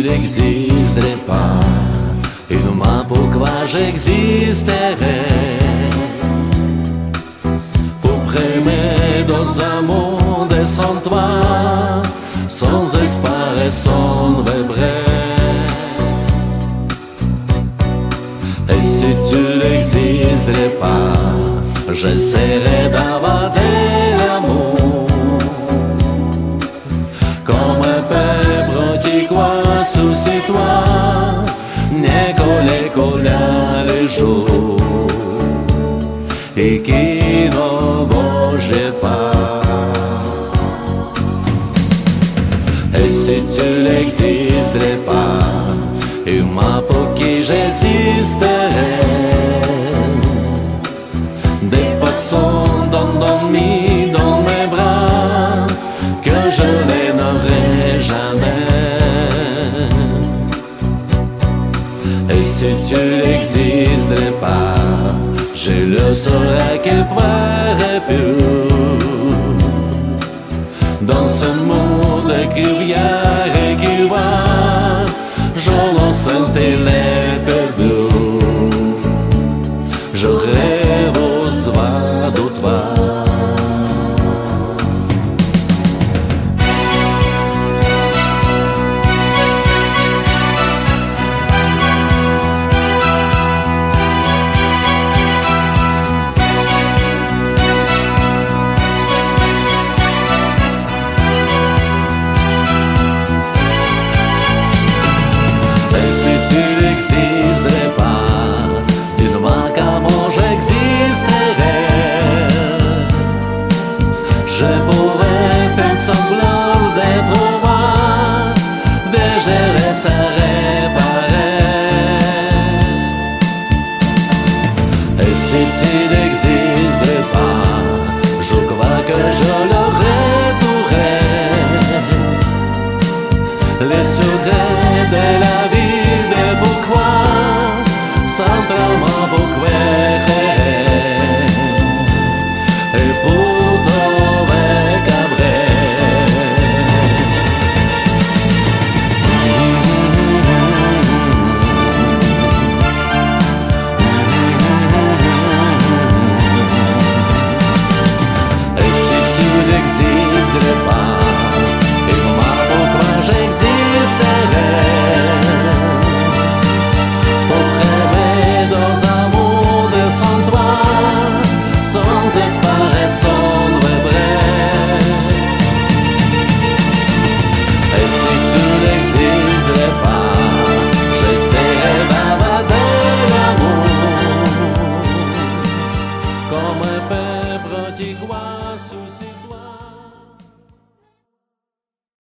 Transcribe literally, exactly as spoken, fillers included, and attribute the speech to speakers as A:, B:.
A: n'existerais pas, et non mais pourquoi j'existerais? Pour primer dans un monde sans toi, sans espoir et sans regret. Et si tu n'existerais pas, j'essaierai d'avoir de l'amour, comme un peuple qui croit sous ses toits, n'est collé collé les jours, et qui ne bouge pas. Et si tu n'existerais pas, et moi pour qui j'existerais, des poissons endormis dans mes bras que je n'aimerais jamais. Et si tu n'existerais pas, je le saurais qu'elle pourrait plus dans ce monde qui vient et qui va, je n'en sentais les perdus. J'aurais besoin de toi. Et si tu n'existerais pas, dis-moi comment j'existerais. Je pourrais faire semblant d'être moi, déjà ça réparer. Et si tu n'existerais pas, je crois que je l'aurais trouvé. Les secrets de la vie, de pourquoi, sans tellement pourquoi, et pour trouver qu'après. Et si tu n'existerais pas, et moi pourquoi j'existerais? Pour rêver dans un monde sans toi, sans espoir et sans regret. Et si tu n'existerais pas, j'essaierai d'avoir de l'amour, comme un peuple qui croit sous ses